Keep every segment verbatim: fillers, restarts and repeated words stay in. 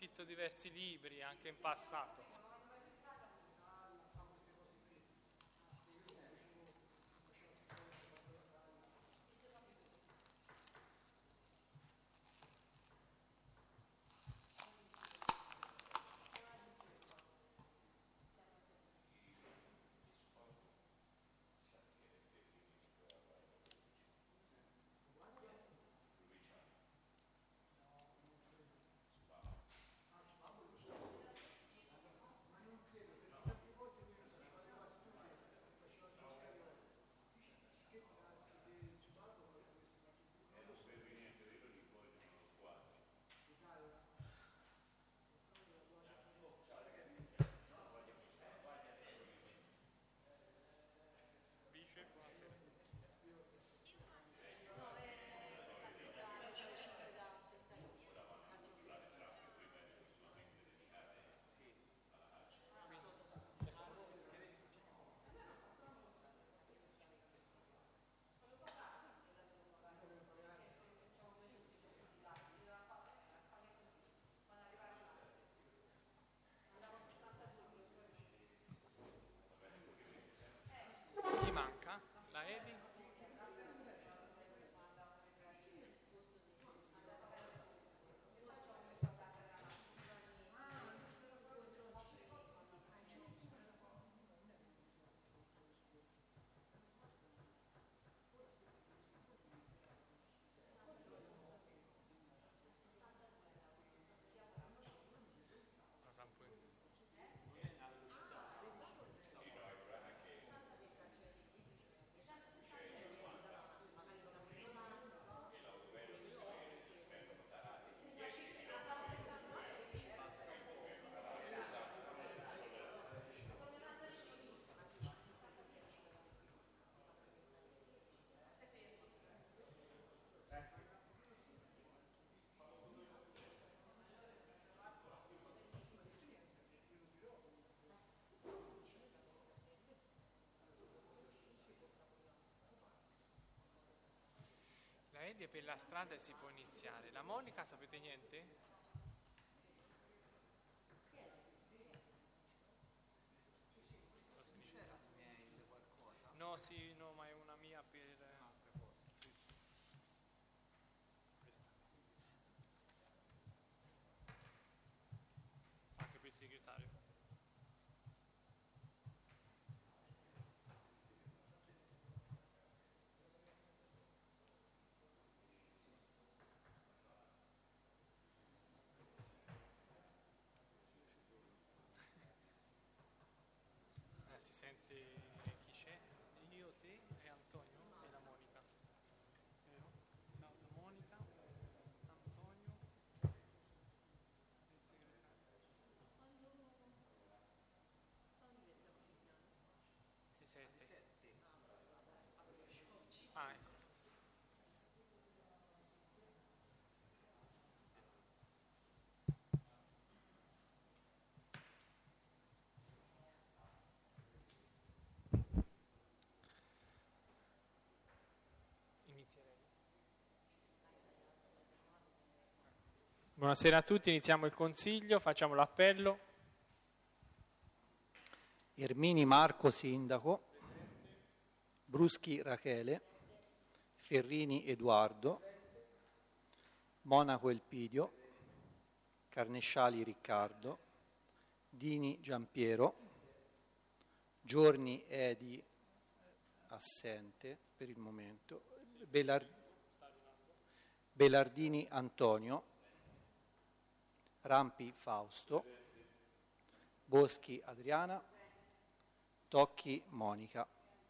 scritto diversi libri anche in passato. Chi manca? La Edi? La Edi per la strada si può iniziare. La Monica, sapete niente? No, sì, no, ma è una mia per... Sì, sì. Questa. Anche per il segretario. Eh, si sente chi c'è? Io, te e Antonio e la Monica. Vero? Ciao Monica, Antonio e il segretario. E sette. Ah, ecco. Buonasera a tutti, iniziamo il consiglio, facciamo l'appello. Ermini Marco Sindaco, Bruschi Rachele, Ferrini Edoardo, Monaco Elpidio, Carnesciali Riccardo, Dini Giampiero, Giorni Edi assente per il momento, Belar- Belardini Antonio, Rampi Fausto, Boschi Adriana, Tocchi Monica.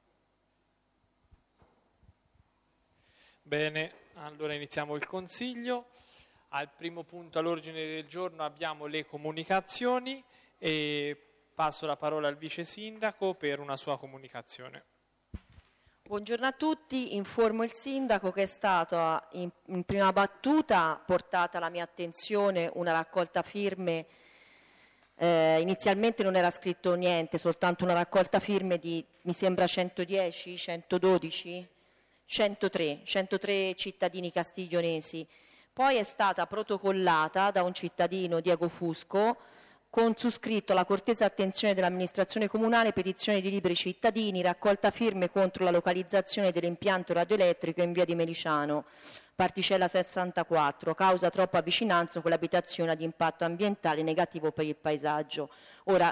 Bene, allora iniziamo il consiglio. Al primo punto all'ordine del giorno abbiamo le comunicazioni e passo la parola al vice sindaco per una sua comunicazione. Buongiorno a tutti, informo il sindaco che è stata in, in prima battuta portata alla mia attenzione una raccolta firme, eh, inizialmente non era scritto niente, soltanto una raccolta firme di, mi sembra centodieci, centododici, centotré, centotré cittadini castiglionesi poi è stata protocollata da un cittadino, Diego Fusco, con su scritto alla cortese attenzione dell'amministrazione comunale, petizione di liberi cittadini, raccolta firme contro la localizzazione dell'impianto radioelettrico in via di Meliciano, particella sessantaquattro, causa troppa vicinanza con l'abitazione ad impatto ambientale negativo per il paesaggio. Ora,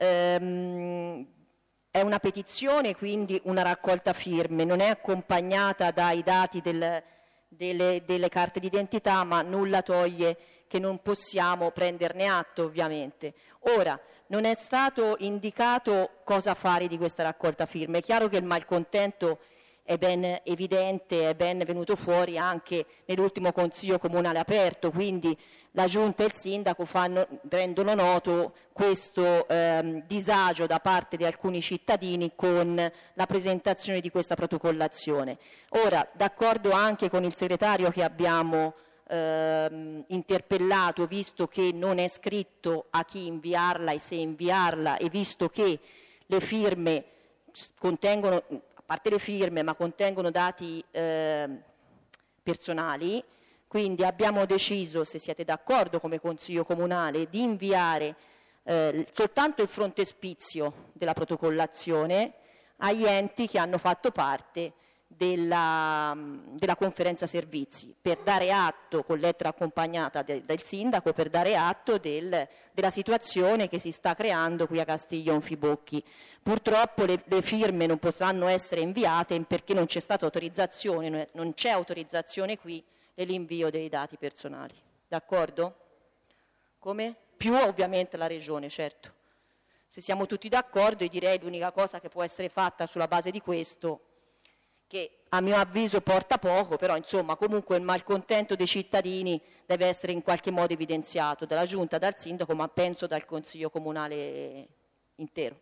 ehm, è una petizione, quindi una raccolta firme, non è accompagnata dai dati del, delle, delle carte d'identità, ma nulla toglie che non possiamo prenderne atto, ovviamente. Ora, non è stato indicato cosa fare di questa raccolta firme. È chiaro che il malcontento è ben evidente, è ben venuto fuori anche nell'ultimo Consiglio Comunale aperto, quindi la Giunta e il Sindaco fanno, rendono noto questo ehm, disagio da parte di alcuni cittadini con la presentazione di questa protocollazione. Ora, d'accordo anche con il segretario che abbiamo ehm, interpellato, visto che non è scritto a chi inviarla e se inviarla, e visto che le firme contengono, a parte le firme, ma contengono dati eh, personali, quindi abbiamo deciso, se siete d'accordo come Consiglio Comunale, di inviare eh, soltanto il frontespizio della protocollazione agli enti che hanno fatto parte della, della conferenza servizi, per dare atto, con lettera accompagnata de, del sindaco, per dare atto del, della situazione che si sta creando qui a Castiglion Fibocchi. Purtroppo le, le firme non potranno essere inviate perché non c'è stata autorizzazione, non c'è autorizzazione qui nell'invio dei dati personali. D'accordo? Come? Più ovviamente la Regione, certo. Se siamo tutti d'accordo, io direi l'unica cosa che può essere fatta sulla base di questo, che a mio avviso porta poco, però insomma comunque il malcontento dei cittadini deve essere in qualche modo evidenziato dalla Giunta, dal Sindaco, ma penso dal Consiglio Comunale intero.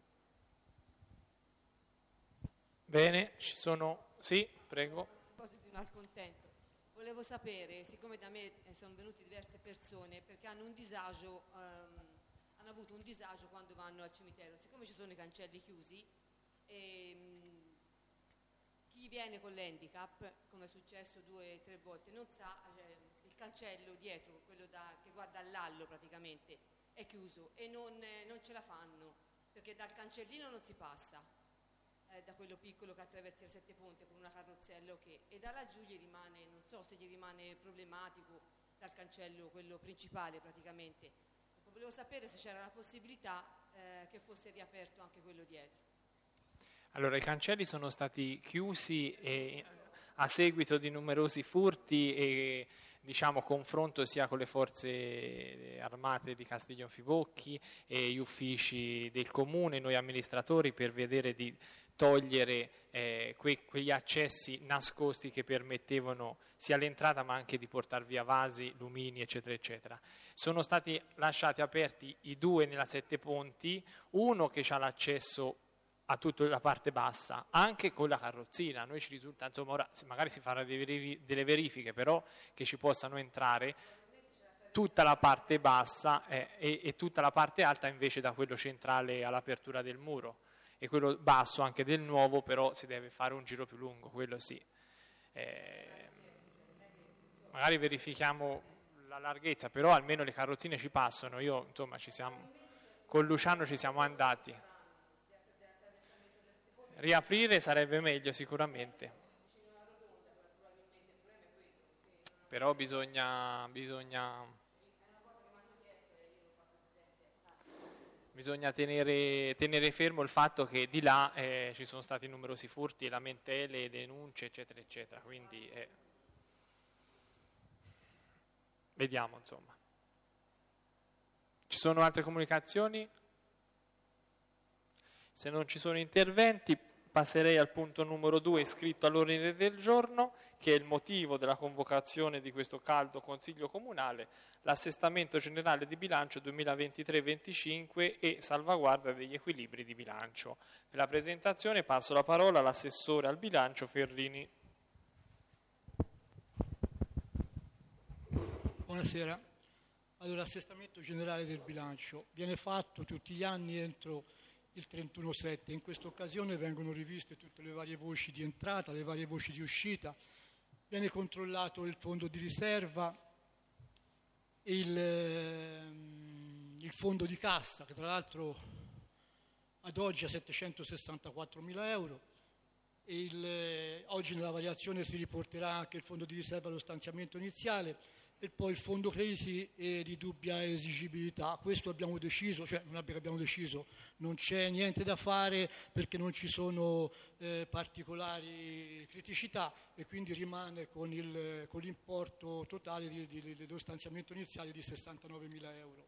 Bene, ci sono... Sì, prego. A proposito di malcontento, volevo sapere, siccome da me sono venute diverse persone perché hanno un disagio, ehm, hanno avuto un disagio quando vanno al cimitero, siccome ci sono i cancelli chiusi, ehm, chi viene con l'handicap, come è successo due o tre volte, non sa, eh, il cancello dietro, quello da, che guarda all'allo praticamente, è chiuso e non, eh, non ce la fanno, perché dal cancellino non si passa, eh, da quello piccolo che attraversa le sette ponte con una carrozzella o che, e da laggiù gli rimane, non so se gli rimane problematico dal cancello, quello principale praticamente. Ecco, volevo sapere se c'era la possibilità eh, che fosse riaperto anche quello dietro. Allora, i cancelli sono stati chiusi e, a seguito di numerosi furti e diciamo confronto sia con le forze armate di Castiglion Fibocchi e gli uffici del comune, noi amministratori, per vedere di togliere eh, que- quegli accessi nascosti che permettevano sia l'entrata ma anche di portare via vasi, lumini, eccetera, eccetera. Sono stati lasciati aperti i due nella Sette Ponti, uno che ha l'accesso a tutta la parte bassa, anche con la carrozzina. A noi ci risulta, insomma, ora magari si faranno delle verifiche, però che ci possano entrare tutta la parte bassa eh, e, e tutta la parte alta invece da quello centrale all'apertura del muro, e quello basso anche del nuovo, però si deve fare un giro più lungo, quello sì. Eh, magari verifichiamo la larghezza, però almeno le carrozzine ci passano. Io, insomma, ci siamo, con Luciano ci siamo andati. Riaprire sarebbe meglio sicuramente, però bisogna, bisogna, bisogna tenere, tenere fermo il fatto che di là eh, ci sono stati numerosi furti, lamentele, denunce, eccetera, eccetera, quindi eh, vediamo, insomma. Ci sono altre comunicazioni? Se non ci sono interventi, passerei al punto numero due iscritto all'ordine del giorno, che è il motivo della convocazione di questo caldo Consiglio Comunale, l'assestamento generale di bilancio duemilaventitré venticinque e salvaguardia degli equilibri di bilancio. Per la presentazione passo la parola all'assessore al bilancio Ferrini. Buonasera. Allora, l'assestamento generale del bilancio viene fatto tutti gli anni entro il trentuno sette. In questa occasione vengono riviste tutte le varie voci di entrata, le varie voci di uscita, Viene controllato il fondo di riserva, il, ehm, il fondo di cassa, che tra l'altro ad oggi è settecentosessantaquattromila euro, e il, eh, oggi nella variazione si riporterà anche il fondo di riserva allo stanziamento iniziale, e poi il fondo crediti eh, di dubbia esigibilità. Questo abbiamo deciso, cioè non abbiamo deciso, non c'è niente da fare perché non ci sono eh, particolari criticità, e quindi rimane con, il, con l'importo totale di, di, dello stanziamento iniziale di sessantanovemila euro.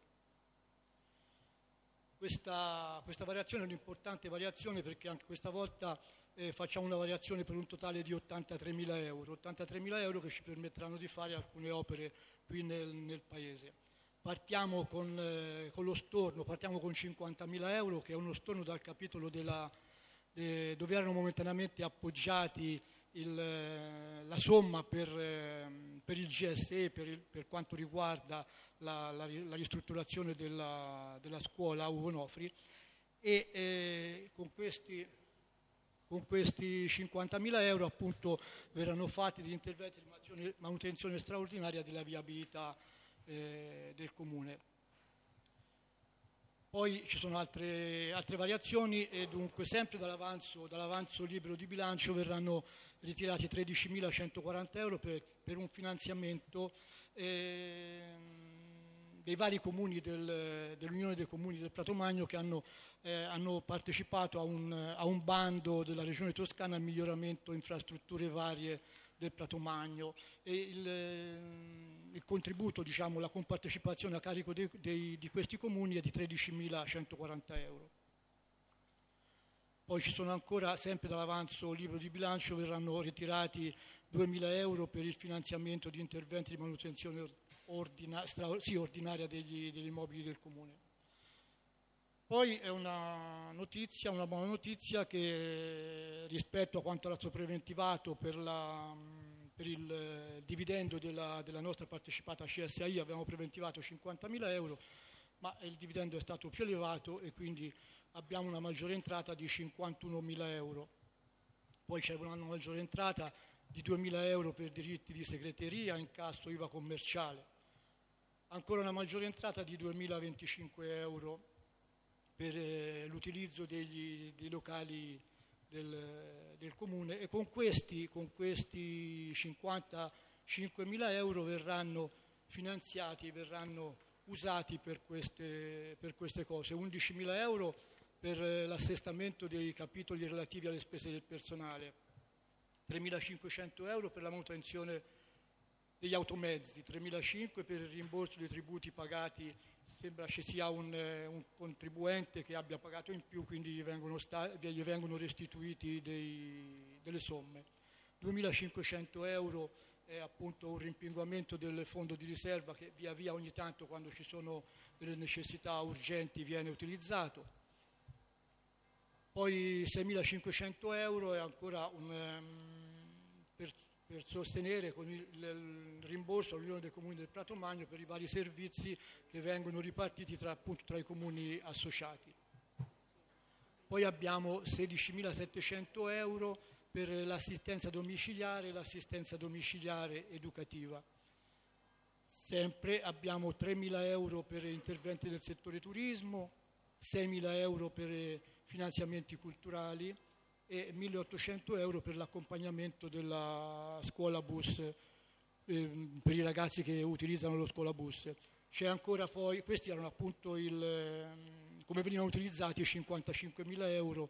Questa, questa variazione è un'importante variazione perché anche questa volta eh, facciamo una variazione per un totale di ottantatremila euro, ottantatremila euro che ci permetteranno di fare alcune opere qui nel, nel paese. Partiamo con, eh, con lo storno, partiamo con cinquantamila euro, che è uno storno dal capitolo della, de, dove erano momentaneamente appoggiati il, la somma per, eh, per il G S E, per, il, per quanto riguarda la, la, la ristrutturazione della, della scuola Ugo Nofri, e eh, con questi... Con questi cinquantamila euro appunto verranno fatti gli interventi di manutenzione straordinaria della viabilità eh, del Comune. Poi ci sono altre, altre variazioni e dunque sempre dall'avanzo, dall'avanzo libero di bilancio verranno ritirati tredicimilacentoquaranta euro per, per un finanziamento eh, dei vari comuni del, dell'Unione dei Comuni del Prato Magno che hanno, eh, hanno partecipato a un, a un bando della Regione Toscana al miglioramento infrastrutture varie del Prato Magno, e il, il contributo, diciamo, la compartecipazione a carico dei, dei, di questi comuni è di tredicimilacentoquaranta euro. Poi ci sono ancora, sempre dall'avanzo libero di bilancio, verranno ritirati duemila euro per il finanziamento di interventi di manutenzione ordina, stra, sì, ordinaria degli, degli immobili del Comune. Poi è una notizia, una buona notizia, che rispetto a quanto era stato preventivato per, la, per il dividendo della, della nostra partecipata C S A I, abbiamo preventivato cinquantamila euro, ma il dividendo è stato più elevato e quindi abbiamo una maggiore entrata di cinquantunomila euro. Poi c'è una maggiore entrata di duemila euro per diritti di segreteria, incasso I V A commerciale. Ancora una maggiore entrata di duemilaventicinque euro per eh, l'utilizzo degli, dei locali del, del Comune, e con questi, con questi cinquantacinquemila euro verranno finanziati, verranno usati per queste, per queste cose. undicimila euro per eh, l'assestamento dei capitoli relativi alle spese del personale, tremilacinquecento euro per la manutenzione degli automezzi, tremilacinquecento per il rimborso dei tributi pagati, sembra ci sia un, un contribuente che abbia pagato in più, quindi gli vengono, sta, gli vengono restituiti dei, delle somme. duemilacinquecento euro è appunto un rimpinguamento del fondo di riserva che via via ogni tanto, quando ci sono delle necessità urgenti, viene utilizzato. Poi seimilacinquecento euro è ancora un, um, per, per sostenere con il, il rimborso all'Unione dei Comuni del Prato Magno per i vari servizi che vengono ripartiti tra, appunto, tra i comuni associati. Poi abbiamo sedicimilasettecento euro per l'assistenza domiciliare e l'assistenza domiciliare educativa. Sempre abbiamo tremila euro per interventi del settore turismo, seimila euro per finanziamenti culturali e milleottocento euro per l'accompagnamento della scuola bus eh, per i ragazzi che utilizzano lo scuola bus. C'è ancora poi, questi erano appunto il, come venivano utilizzati i cinquantacinquemila euro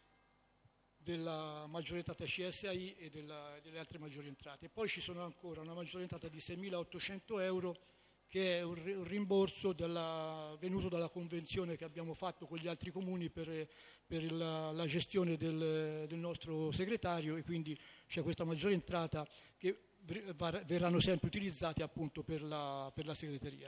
della maggiore entrata C S A I e della, delle altre maggiori entrate. E poi ci sono ancora una maggiore entrata di seimilaottocento euro che è un rimborso della, venuto dalla convenzione che abbiamo fatto con gli altri comuni per, per la, la gestione del, del nostro segretario, e quindi c'è questa maggiore entrata che verranno sempre utilizzati appunto per la, per la segreteria.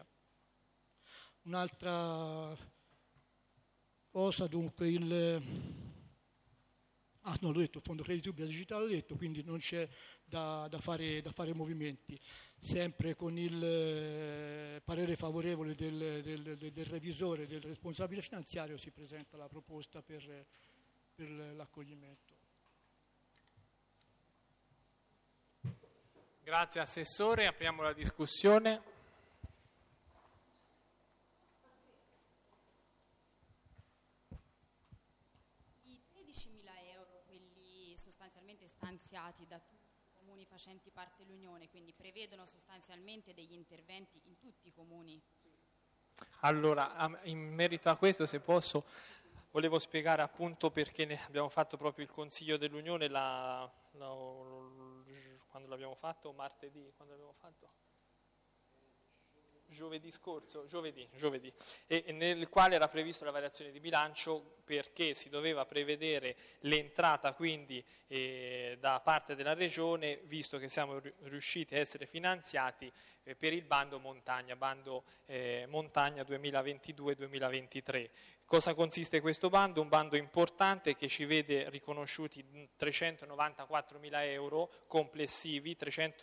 Un'altra cosa, dunque, il... Ah, no, l'ho detto, il fondo credito digitale l'ho detto, quindi non c'è da, da, fare, da fare movimenti. Sempre con il eh, parere favorevole del, del, del, del revisore, del responsabile finanziario, si presenta la proposta per, per l'accoglimento. Grazie Assessore, apriamo la discussione. I tredicimila euro, quelli sostanzialmente stanziati da tutti i comuni facenti parte dell'Unione, quindi prevedono sostanzialmente degli interventi in tutti i comuni? Allora, in merito a questo, se posso, volevo spiegare appunto perché ne abbiamo fatto proprio il Consiglio dell'Unione la, la, quando l'abbiamo fatto, martedì, quando l'abbiamo fatto? Giovedì scorso, giovedì, giovedì, e nel quale era previsto la variazione di bilancio perché si doveva prevedere l'entrata quindi eh, da parte della Regione, visto che siamo riusciti a essere finanziati eh, per il bando montagna, bando eh, montagna duemilaventidue duemilaventitré. Cosa consiste questo bando? Un bando importante che ci vede riconosciuti trecentonovantaquattromila euro complessivi,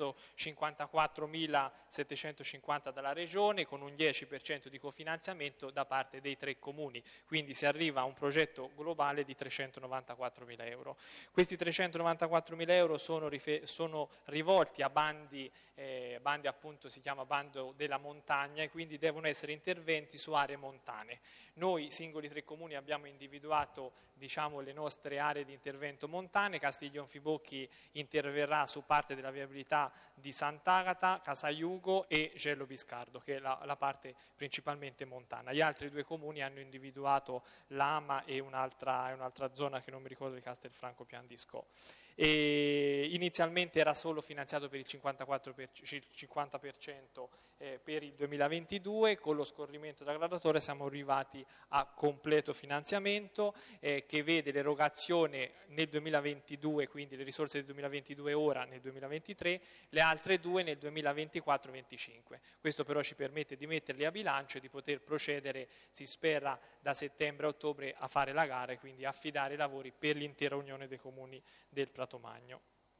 trecentocinquantaquattromilasettecentocinquanta dalla Regione con un dieci per cento di cofinanziamento da parte dei tre comuni, quindi si arriva a un progetto globale di trecentonovantaquattromila euro. Questi trecentonovantaquattromila euro sono, rife- sono rivolti a bandi, eh, bandi appunto si chiama bando della montagna e quindi devono essere interventi su aree montane. Noi singoli tre comuni abbiamo individuato diciamo, le nostre aree di intervento montane. Castiglionfibocchi interverrà su parte della viabilità di Sant'Agata, Casaiugo e Gello Biscardo, che è la, la parte principalmente montana. Gli altri due comuni hanno individuato Lama e un'altra, un'altra zona che non mi ricordo di Castelfranco Piandisco. E inizialmente era solo finanziato per il cinquantaquattro per cento, il cinquanta per cento eh, per il duemilaventidue, con lo scorrimento della graduatoria siamo arrivati a completo finanziamento eh, che vede l'erogazione nel duemilaventidue, quindi le risorse del duemilaventidue ora nel duemilaventitré, le altre due nel duemilaventiquattro venticinque. Questo però ci permette di metterli a bilancio e di poter procedere, si spera, da settembre a ottobre a fare la gara e quindi affidare i lavori per l'intera Unione dei Comuni del Prato Magno.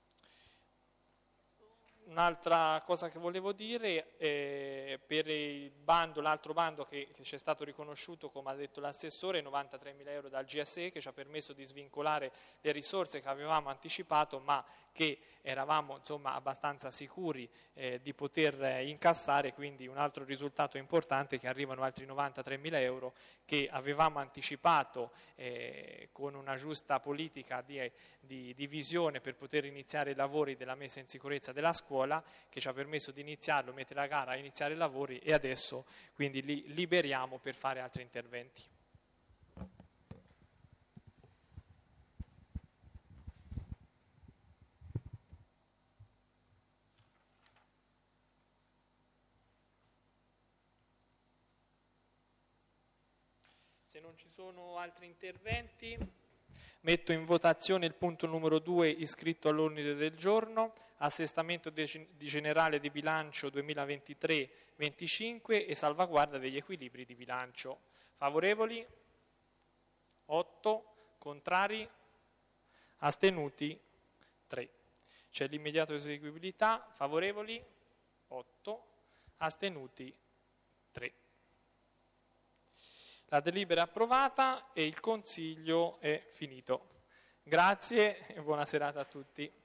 Un'altra cosa che volevo dire, eh, per il bando, l'altro bando che, che ci è stato riconosciuto, come ha detto l'assessore, novantatremila euro dal G S E, che ci ha permesso di svincolare le risorse che avevamo anticipato, ma che eravamo insomma abbastanza sicuri eh, di poter eh, incassare, quindi un altro risultato importante che arrivano altri novantatremila euro che avevamo anticipato eh, con una giusta politica di, di, di visione per poter iniziare i lavori della messa in sicurezza della scuola, che ci ha permesso di iniziarlo, mettere la gara, iniziare i lavori e adesso quindi li liberiamo per fare altri interventi. Se non ci sono altri interventi, metto in votazione il punto numero due iscritto all'ordine del giorno, assestamento di generale di bilancio duemilaventitré venticinque e salvaguardia degli equilibri di bilancio. Favorevoli? otto. Contrari? Astenuti? tre. C'è l'immediata eseguibilità. Favorevoli? otto. Astenuti? tre. La delibera è approvata e il Consiglio è finito. Grazie e buona serata a tutti.